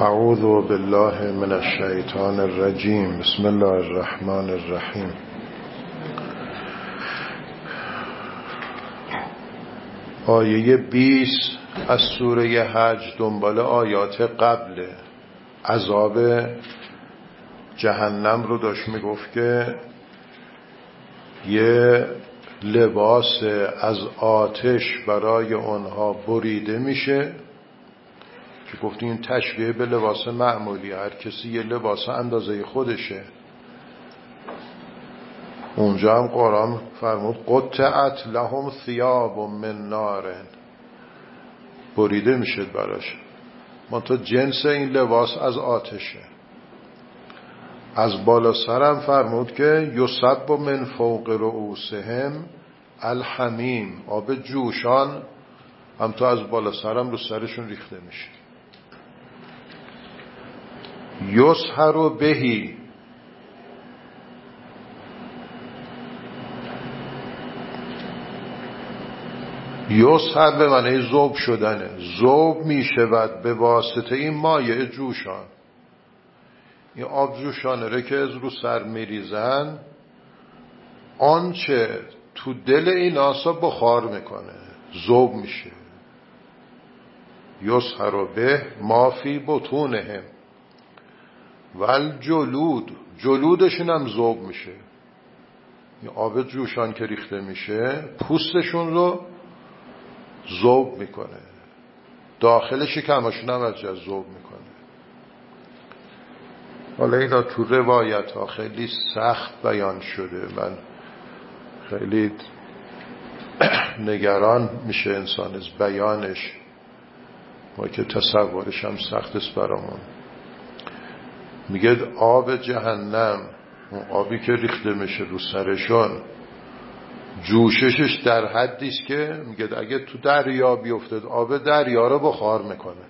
اعوذ بالله من الشیطان الرجیم. بسم الله الرحمن الرحیم. آیه 20 از سوره حج دنبال آیات قبل عذاب جهنم رو داشت میگفت که یه لباس از آتش برای اونها بریده میشه که گفتیم این تشبیه به لباس معمولی، هر کسی یه لباس اندازه خودشه. اونجا هم قرآن فرمود قطعت لهم ثیاب من نار، بریده میشه براش. منتها جنس این لباس از آتشه. از بالا سرم فرمود که یصب من فوق رؤوسهم الحمیم، آب جوشان هم تو از بالا سرم رو سرشون ریخته میشه. یسحر بهی، یسحر به معنی ذوب شدنه، ذوب میشود به واسطه این مایع جوشان. این آب جوشانه رو که از رو سر میریزن، آنچه تو دل این آسا بخار میکنه، ذوب میشه. یسحر به ما فی بطونهم والجلود، جلودشون هم ذوب میشه. این آب جوشان که ریخته میشه پوستشون رو ذوب میکنه، داخل شکمشون هم از جا ذوب میکنه. حالا اینا تو روایت ها خیلی سخت بیان شده، من خیلی نگران میشه انسان از بیانش، ما که تصورش هم سخت است برامون. میگه آب جهنم، اون آبی که ریخته میشه رو سرشون، جوششش در حدیست که میگه اگه تو دریا بیفتد آب دریا رو بخار میکنه.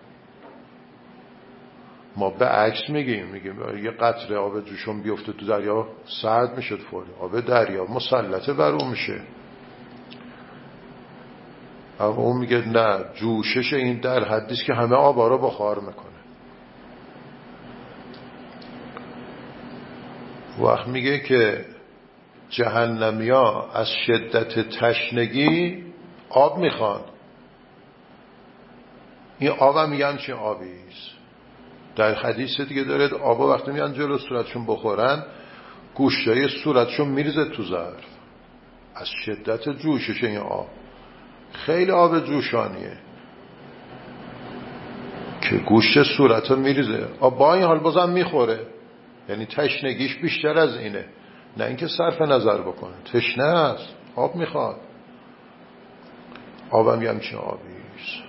ما به عکس میگیم یه قطره آب جوشون بیفته تو دریا سرد میشه فوری، آب دریا مسلطه بر اون میشه. اما اون میگه نه، جوشش این در حدیست که همه آبا رو بخار میکنه. وقت میگه که جهنمیا از شدت تشنگی آب میخوان. این آب هم میگن چه آبیست. در حدیث دیگه داره آبا وقتی میان جلو صورتشون بخورن، گوشتای صورتشون میریزه تو ظرف از شدت جوشش. این آب خیلی آب جوشانیه که گوشت صورتو میریزه. آب با این حال بازم میخوره، یعنی تشنگیش بیشتر از اینه، نه اینکه صرف نظر بکنه، تشنه است، آب میخواد. آبم یه همچین آبیست.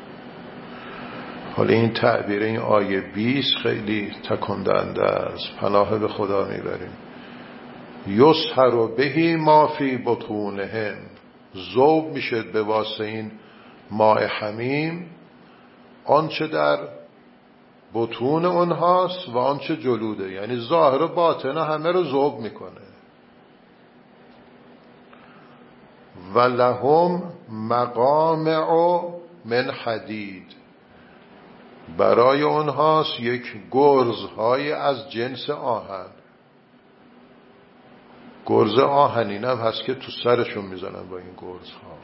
حالا این تعبیر این آیه 20 خیلی تکان دهنده است، پناه به خدا میبریم. یسحر بهی ما فی بطونهم، ذوب میشه به واسطه این ماء حمیم آنچه در بطون اونهاست و آنچه جلوده، یعنی ظاهر و باطن همه رو ذوب میکنه. و لهم مقامع من حدید، برای اونهاست یک گرزهای از جنس آهن. گرز آهنین هم هست که تو سرشون میزنن با این گرزها.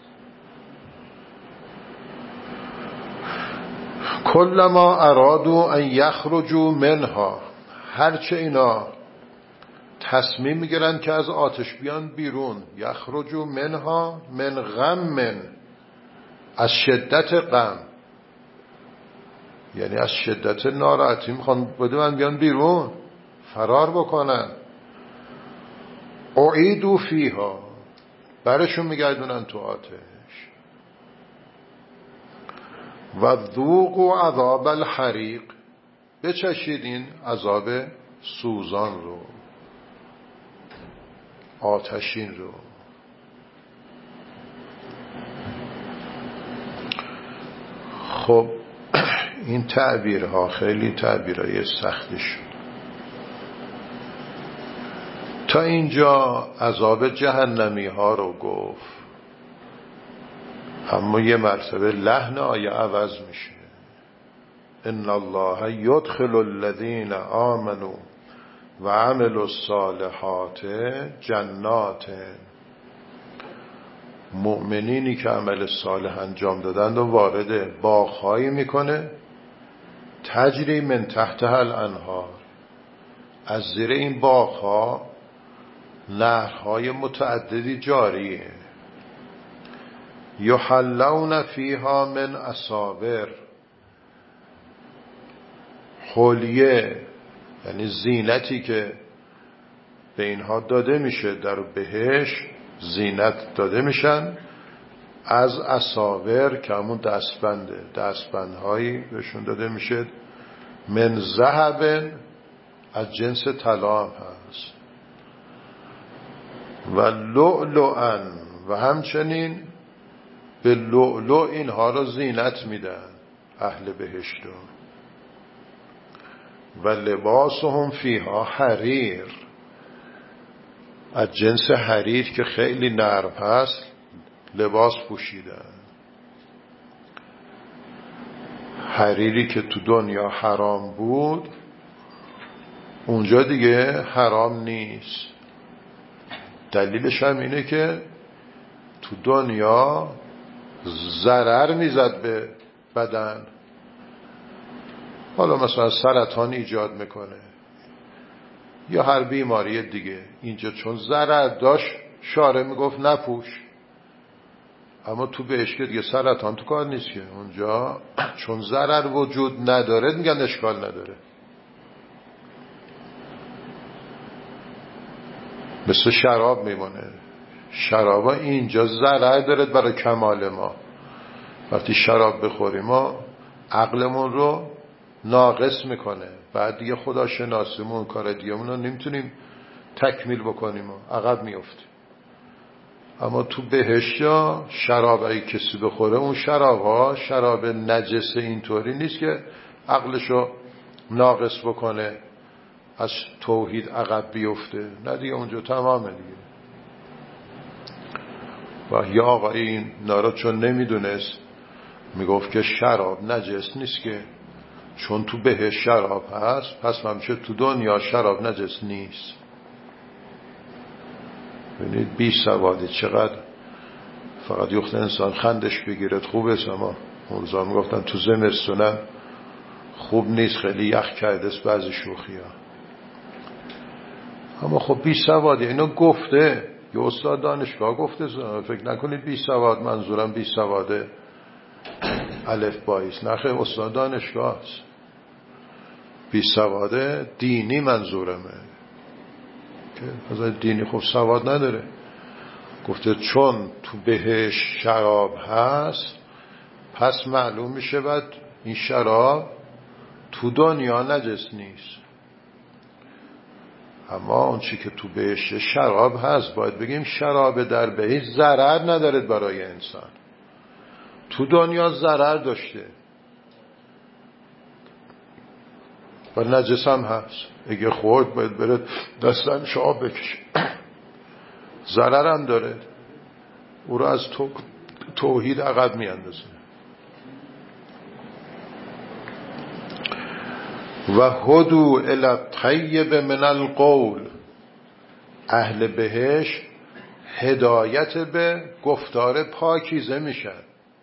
کلما ارادوا ان یخرجوا منها، هرچه اینا تصمیم میگیرن که از آتش بیان بیرون، یخرجوا منها من غم، از شدت غم، یعنی از شدت ناراحتی میخوان بدون بیان بیرون، فرار بکنن. اعیدوا فیها، برشون میگردونن تو آتش. و ذوقوا عذاب الحریق، بچشید این عذاب سوزان رو، آتشین رو. خب این تعبیرها خیلی تعبیرهای سختی شد. تا اینجا عذاب جهنمی ها رو گفت، اما یه مرتبه لحن آیه عوض میشه. ان الله یدخل الذین آمنوا و عملوا الصالحات جنات، مؤمنینی که عمل صالح انجام دادند و وارد باغ‌هایی میکنه تجری من تحتها الانهار، از زیر این باغ‌ها نهرهای متعددی جاریه. یحلون فیها من اساور، حلیه یعنی زینتی که به اینها داده میشه در بهشت، زینت داده میشن از اساور که همون دستبنده، دستبندهایی بهشون داده میشه من ذهب، از جنس طلا هست، و لؤلؤا، و همچنین به لؤلؤ اینها رو زینت میدن اهل بهشت رو. و لباسهم فیها حریر، از جنس حریر که خیلی نرم هست لباس پوشیدن. حریری که تو دنیا حرام بود اونجا دیگه حرام نیست. دلیلش هم اینه که تو دنیا ضرر میزد به بدن، حالا مثلا سرطان ایجاد میکنه یا هر بیماری دیگه. اینجا چون ضرر داشت شارع میگفت نپوش، اما تو بهشت دیگه سرطان تو کار نیست که. اونجا چون ضرر وجود نداره میگن اشکال نداره. مثل شراب میمونه، شرابا اینجا ضرر داره برای کمال ما. وقتی شراب بخوریم ما عقلمون رو ناقص میکنه، بعد دیگه خداشناسیمون، کار دیگه‌مون رو نمیتونیم تکمیل بکنیم و عقب میافتیم. اما تو بهشت شراب اگه کسی بخوره اون شراب نجس اینطوری نیست که عقلشو ناقص بکنه از توحید عقب بیفته، نه دیگه اونجا تمامه دیگه. و یا آقای این نارا چون نمیدونست میگفت که شراب نجس نیست که چون تو بهشت شراب هست پس همیشه تو دنیا شراب نجس نیست. ببینید بی سوادی چقدر فقط یخت انسان خندش بگیرد خوبه. اما مرزا میگفتن تو زمستونم خوب نیست، خیلی یخ کرده است بعضی شوخی ها. اما خب بی سوادی اینو گفته، یه استاد دانشگاه گفته. فکر نکنید بی سواد منظورم بی سواده الف بایست، نخیر استاد دانشگاه است. بی سواده دینی منظورمه که از دینی خب سواد نداره. گفته چون تو بهش شراب هست پس معلوم میشه بعد این شراب تو دنیا نجس نیست. اما اون چی که تو بهش شراب هست باید بگیم شراب در بهش ضرر نداره برای انسان، تو دنیا ضرر داشته و نجس هم هست. اگه خورد باید بره دستن شاب بکشه، ضرر هم داره، او رو از توحید عقب می اندازه. و هدو الی الطیب من القول، اهل بهش هدایت به گفتار پاکیزه میشن،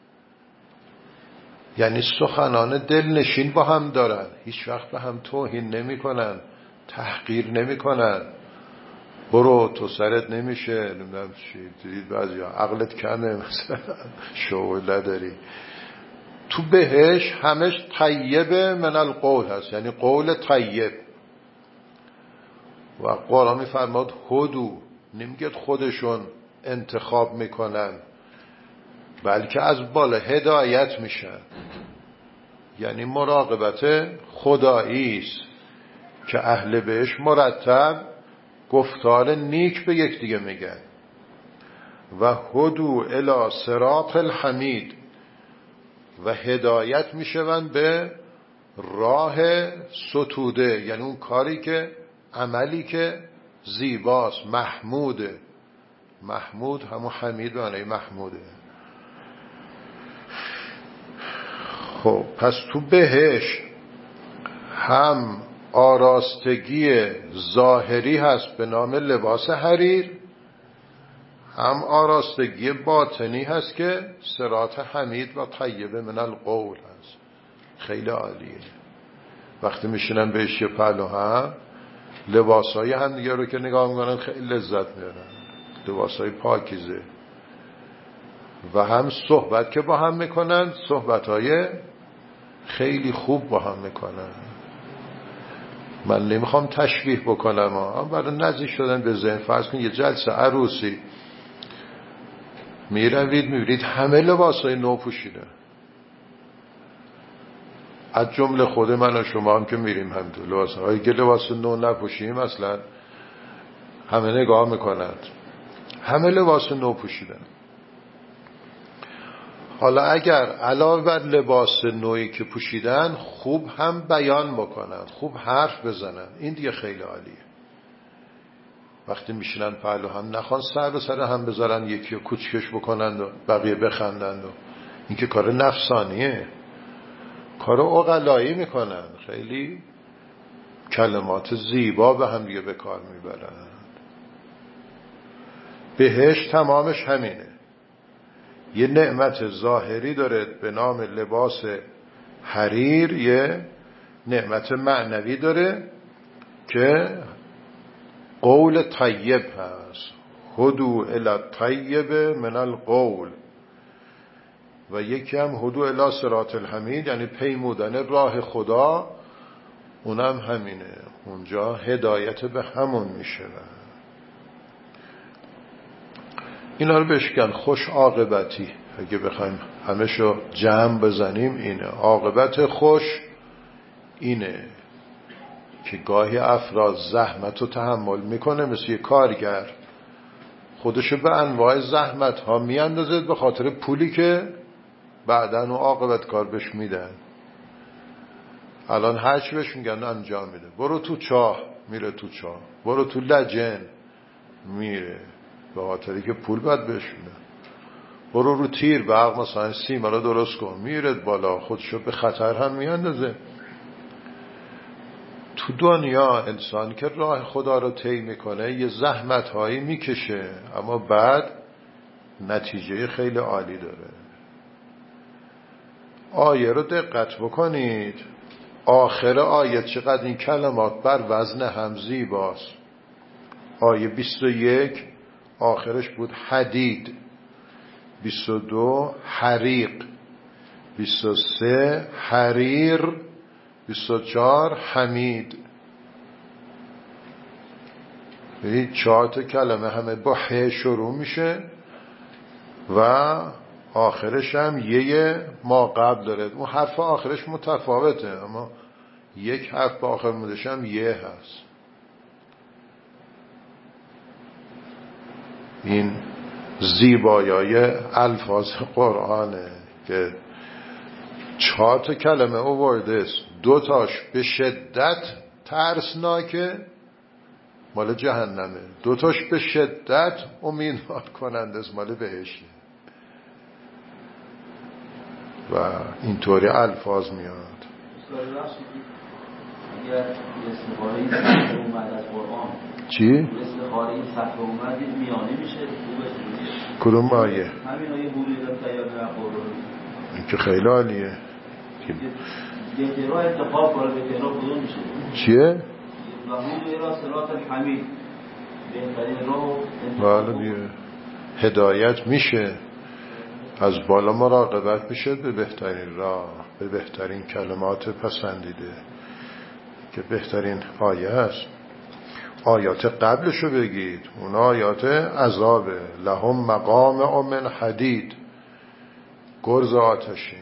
یعنی سخنان دلنشین با هم دارن، هیچ وقت به هم توهین نمی کنن، تحقیر نمی کنن. برو تو سرت نمیشه، نمیدونم چی دیدید بعضی ها عقلت کمه مثلا شعور نداری. تو بهش همش طیب من القول هست، یعنی قول طیب. و قرآن میفرماد هدو، نمیگه خودشون انتخاب میکنن بلکه از بالا هدایت میشن، یعنی مراقبت خدایی است که اهل بهش مرتب گفتار نیک به یکدیگه میگن. و هدو الی صراط الحمید، و هدایت میشون به راه ستوده، یعنی اون کاری که عملی که زیباست، محموده. محمود همون حمید به معنی محموده. خب پس تو بهشت هم آراستگی ظاهری هست به نام لباس حریر، هم آراستگی باطنی هست که صراط حمید و طیب من القول هست. خیلی عالیه. وقتی میشینن بهش یه پهلو هم لباسای هم دیگه رو که نگاه میکنن خیلی لذت میارن، لباسای پاکیزه، و هم صحبت که با هم میکنن صحبتهای خیلی خوب با هم میکنن. من نمیخوام تشبیه بکنم برای نزدیک شدن به ذهن، فرض کن یه جلسه عروسی میروید میبینید همه لباسای نو پوشیده، از جمله خود من و شما هم که میریم هم تو لباسایی که لباس نو نپوشیم اصلا همه نگاه میکنند، همه لباس نو پوشیدن. حالا اگر علاوه بر لباس نوعی که پوشیدن خوب هم بیان بکنن، خوب حرف بزنن، این دیگه خیلی عالیه. وقتی میشینن پهلو هم نخوان سر به سر هم بذارن، یکی رو کوچکش بکنن و بقیه بخندن، و این که کار نفسانیه، کار عقلایی میکنن، خیلی کلمات زیبا به هم دیگه به کار میبرن. بهشت تمامش همینه، یه نعمت ظاهری داره به نام لباس حریر، یه نعمت معنوی داره که قول طیب هست، هدو الی الطیب من القول، و یکی هم هدو الی صراط الحمید، یعنی پیمودن راه خدا، اونم همینه، اونجا هدایت به همون میشه. اینا رو بشکن خوش عاقبتی، اگه بخوایم همشو جمع بزنیم اینه عاقبت خوش، اینه که گاهی افراد زحمت رو تحمل میکنه، مثل یه کارگر خودشو به انواع زحمت ها میاندازه به خاطر پولی که بعداً اون عاقبت کار بهش میدن. الان هرچی بهش میگن انجام میده، برو تو چاه میره تو چاه، برو تو لجن میره به خاطری که پول باید بهش میدن، برو رو تیر برق مثلا سیمالا درست کن، میرد بالا، خودشو به خطر هم میاندازه. تو دنیا انسان که راه خدا رو طی میکنه یه زحمت هایی میکشه، اما بعد نتیجه خیلی عالی داره. آیه رو دقت بکنید، آخر آیه چقدر این کلمات بر وزن هم زیباست. آیه 21 آخرش بود حدید، 22 حریق، 23 حریر، 24 حمید. این 4 تا کلمه همه با ح شروع میشه و آخرش هم یه ما قبل داره. اون حرف آخرش متفاوته، اما یک حرف با آخر مودش هم یه هست. این زیبایای الفاظ قرآنه که 4 تا کلمه آورده است، 2 تاش به شدت ترسناکه مال جهنمه، 2 تاش به شدت امیدوار کننده است مال بهشته، و اینطوری الفاظ میاد. اگر استخاره این صفحه اومد از قرآن، چی؟ استخاره این صفحه اومد میانه میشه کدوم آیه؟ همین آیه بوری در تیار قرآن، این که خیلی عالیه. بهترا انتخاب کنه، بهترا کدوم میشه؟ چیه؟ و هدو الی صراط الحمید، بهترین راه انتخاب کنه، هدایت میشه، از بالا مراقبت میشه به بهترین راه، به بهترین کلمات پسندیده که بهترین آیه هست. آیات قبلشو بگید، اون آیات عذابه، لهم مقام من حدید، گرز آتشی.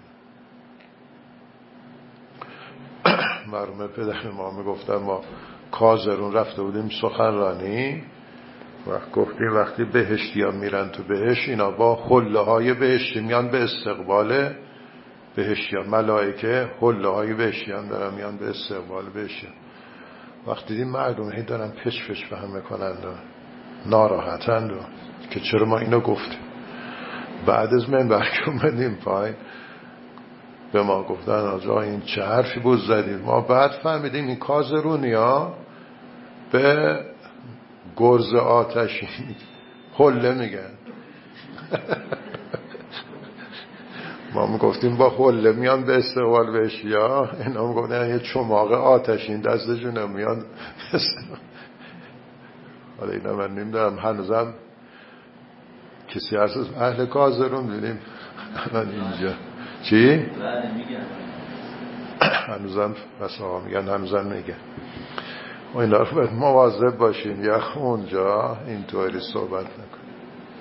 مرحوم پدر ما میگفتن ما کازرون رفته بودیم سخنرانی و گفتیم وقتی بهشتی ها میرن تو بهشت، اینا با حله های بهشتی میان به استقبال بهشتی ها، ملائکه حله های بهشتی ها دارن میان به استقبال بهشتی ها. وقتی دیدیم مردم هی دارن پش به هم میکنند و ناراحتند و که چرا ما اینو گفتیم. بعد از منبر که اومدیم پایین به ما گفتن آجا این چه حرفی بود زدید. ما بعد فهمیدیم این کازرونی ها به گرز آتشین حله میگن. ما میگفتیم با حله میان به استقبال بهشیا، اینا میگفتن یه چماق آتشین دستشونه میان. حالا اینا من نمیدونم هنوزم کسی هست از اهل کازرون دیدیم من اینجا چی؟ هنوزم بس آقا میگن هنوزم میگن و اینا رو باید مواظب باشیم یا اونجا اینطوری صحبت نکنیم.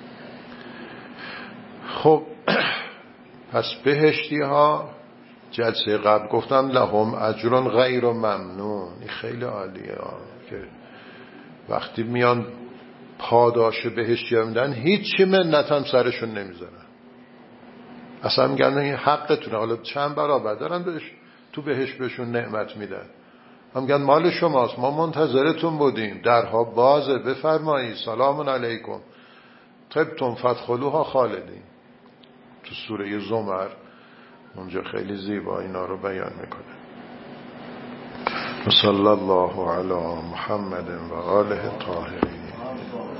خب پس بهشتی ها جلسه قبل گفتم لهم اجر غیر ممنون. این خیلی عالیه که وقتی میان پاداش بهشتی ها میدن هیچی منت هم سرشون نمیذارن، اصلا میگن این حقتونه، حالا چند برابر دارن تو بهشت بهشون نعمت میدن، هم میگن مال شماست، ما منتظرتون بودیم، درها بازه، بفرمایید، سلام علیکم طبتم فادخلوها خالدین. تو سوره زمر اونجا خیلی زیبا اینا رو بیان میکنه. صلی الله علی محمد و آله الطاهرین.